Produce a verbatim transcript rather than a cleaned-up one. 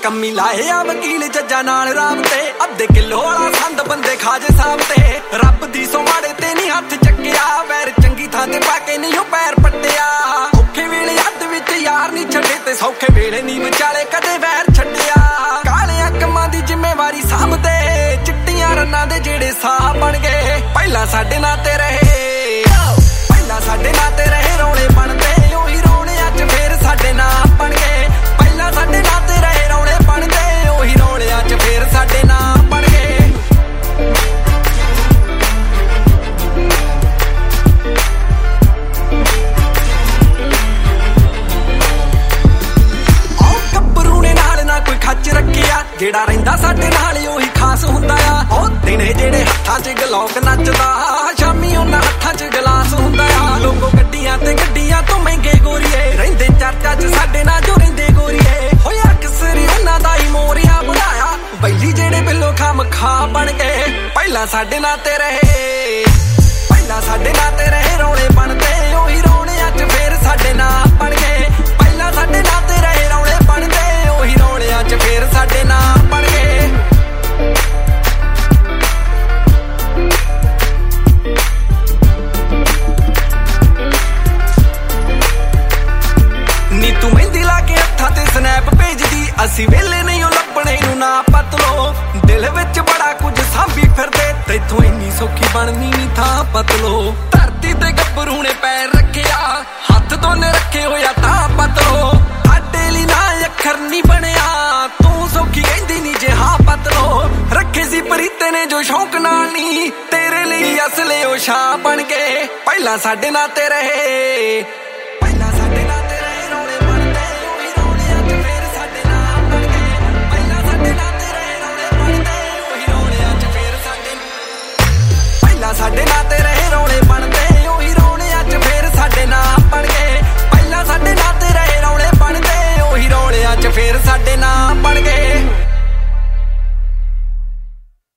ਸ਼ੰਮੀ ਲਾਏ ਆ ਵਕੀਲ ਜੱਜਾਂ ਨਾਲ ਰਾਮ ਤੇ ਅੱਧੇ ਕਿਲੋ ਵਾਲਾ ਸੰਦ ਬੰਦੇ ਖਾਜੇ ਸਾਹਮ ਤੇ ਰੱਬ ਦੀ ਸੋ ਮਾੜੇ ਤੇ ਨਹੀਂ ਹੱਥ ਚੱਕਿਆ ਵੈਰ ਚੰਗੀ ਥਾਂ ਤੇ ਪਾ ਕੇ ਨਹੀਂ ਉਹ ਪੈਰ ਪੱਟਿਆ ਔਖੇ ਵੇਲੇ ਹੱਥ ਵਿੱਚ ਯਾਰ ਨਹੀਂ ਛੱਡੇ ਤੇ ਸੌਖੇ ਵੇਲੇ ਨਹੀਂ ਵਿਚਾਲੇ ਕਦੇ ਵੈਰ ਛੱਡਿਆ ਕਾਲਿਆਂ ਕੰਮਾਂ ਦੀ ਜ਼ਿੰਮੇਵਾਰੀ ਸਾਂਭਦੇ ਚਿੱਟੀਆਂ ਰੰਨਾਂ ਦੇ ਜਿਹੜੇ ਸਾਹ ਬਣ ਗਏ ਪਹਿਲਾਂ ਸਾਡੇ ਨਾਂ ਤੇ ਰਹੇ ਪਹਿਲਾਂ ਸਾਡੇ ਨਾਂ ਤੇ ਰਹੇ ਰੌਲੇ ਬਣਦੇ ਉਹੀ ਰੌਲਿਆਂ 'ਚ ਫੇਰ ਸਾਡੇ ਨਾਂ ਬਣ ਗਏ ਪਹਿਲਾਂ ਸਾਡੇ ਨਾਂ ਤੇ ਰਹੇ ਰੌਲੇ ਬਣਦੇ ਉਹੀ ਰੌਲਿਆਂ 'ਚ ਫੇਰ ਸਾਡੇ ਨਾਂ ਬਣ ਗਏ ਉਹ ਗੱਭਰੂ ਨੇ ਨਾਲ ਨਾ ਕੋਈ ਖੱਚ ਰੱਖਿਆ ਜਿਹੜਾ ਰਹਿੰਦਾ ਸਾਡੇ ਨਾਲ ਉਹੀ ਖਾਸ ਹੁੰਦਾ ਆ ਉਹ ਦਿਨੇ ਜਿਹੜੇ ਹੱਥਾਂ 'ਚ ਗਲੋਕ ਨੱਚਦਾ ਸ਼ਾਮੀ ਉਹਨਾਂ ਹੱਥਾਂ 'ਚ ਗਲਾਸ ਹੁੰਦਾ ਆ ਲੋਕੋ ਗੱਡੀਆਂ ਤੇ ਗੱਡੀਆਂ ਤੋਂ ਮਹਿੰਗੇ ਗੋਰੀਏ ਰਹਿੰਦੇ ਚਰਚਾ 'ਚ ਸਾਡੇ ਨਾਲ ਜੋ ਰਹਿੰਦੇ ਗੋਰੀਏ ਹੋਇਆ ਕਿਸਰੀ ਉਹਨਾਂ ਦਾ ਹੀ ਮੋਰੀਆ ਬਣਾਇਆ ਬੈਲੀ ਜਿਹੜੇ ਬਿੱਲੋ ਖਾਮ ਖਾ ਬਣ ਗਏ ਪਹਿਲਾਂ ਸਾਡੇ ਨਾਲ ਤੇ ਰਹੇ ਪਹਿਲਾਂ ਸਾਡੇ ਨਾਲ ਤੇ ਰਹੇ ਰੌਲੇ ਬਣਦੇ ਉਹੀ ਰੌਲਿਆਂ 'ਚ ਫੇਰ ਸਾਡੇ ਨਾਂ ਬਣ ਗਏ ਪਹਿਲਾਂ ਸਾਡੇ ਨਾਲ ਤੇ ਰਹੇ ਰੌਲੇ ਬਣਦੇ ਉਹੀ ਰੌਲਿਆਂ 'ਚ ਫੇਰ ਸਾਡੇ ਨਾਂ ਬਣ ਗਏ ਨੀ ਤੂੰ ਮਹਿੰਦੀ ਲਾ ਕੇ ਹੱਥਾਂ ਤੇ ਸਨੈਪ ਭੇਜਦੀ ਅਸੀਂ ਵੇਲੇ ਨਹੀਂ ਉਹ ਲੱਭਣੇ ਨੂੰ ਨਾ ਪਤਲੋ ਦਿਲ ਵਿੱਚ ਬੜਾ ਕੁਝ ਸਾਂਭੀ ਫਿਰਦੇ ਤੈਥੋਂ ਇੰਨੀ ਸੌਖੀ ਬਣਨੀ ਨੀ ਥਾਂ ਪਤਲੋ ਧਰਤੀ ਤੇ ਗੱਭਰੂ ਨੇ ਪੈਰ ਰੱਖਿਆ ਹੱਥ ਦੋਨੇ ਰੱਖੇ ਹੋਇਆ ਤਾਂ ਪਤਲੋ ਸਾਡੇ ਲਈ ਨਾ ਅੱਖਰ ਨਹੀਂ ਬਣਿਆ ਤੂੰ ਸੌਖੀ ਕਹਿੰਦੀ ਨੀ ਜੇ ਹਾਂ ਪਤਲੋ ਰੱਖੇ ਸੀ ਪ੍ਰੀਤੇ ਨੇ ਜੋ ਸ਼ੌਂਕ ਨਾਲ ਨੀ ਤੇਰੇ ਲਈ ਅਸਲੇ ਉਹ ਸ਼ਾਹ ਬਣ ਗਏ ਪਹਿਲਾਂ ਸਾਡੇ ਨਾਂ ਤੇ ਰਹੇ